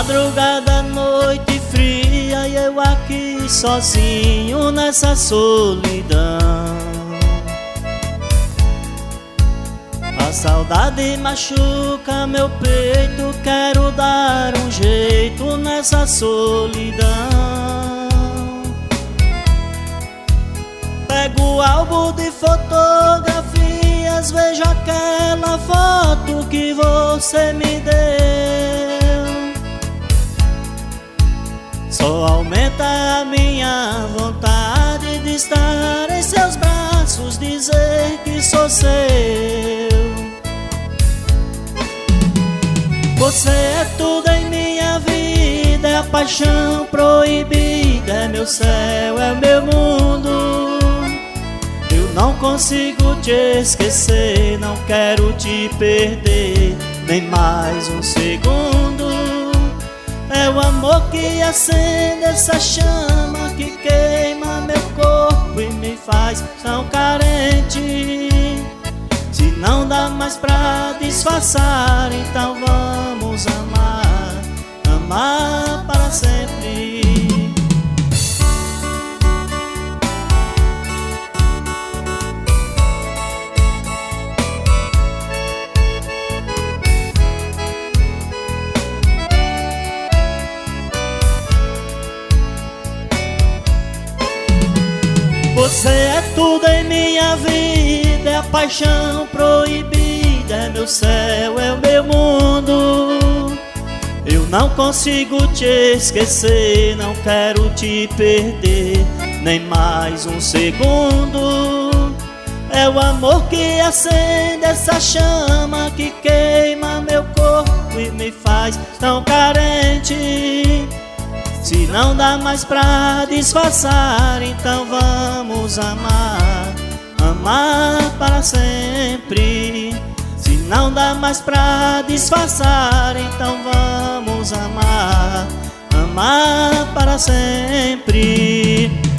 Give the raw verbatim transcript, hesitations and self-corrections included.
madrugada, noite fria, e eu aqui sozinho nessa solidão. A saudade machuca meu peito, quero dar um jeito nessa solidão. Pego o álbum de fotografias, vejo aquela foto que você me deu. Só aumenta a minha vontade de estar em seus braços, dizer que sou seu. Você é tudo em minha vida, é a paixão proibida, é meu céu, é meu mundo. Eu não consigo te esquecer, não quero te perder nem mais um segundo. É o amor que acende essa chama que queima meu corpo e me faz tão carente. Se não dá mais pra disfarçar, então vamos amar, amar para sempre. Você é tudo em minha vida, é a paixão proibida, é meu céu, é o meu mundo. Eu não consigo te esquecer, não quero te perder nem mais um segundo. É o amor que acende essa chama que queima meu corpo e me faz tão carente. Se não dá mais pra disfarçar, então vamos amar, amar para sempre. Se não dá mais pra disfarçar, então vamos amar, amar para sempre.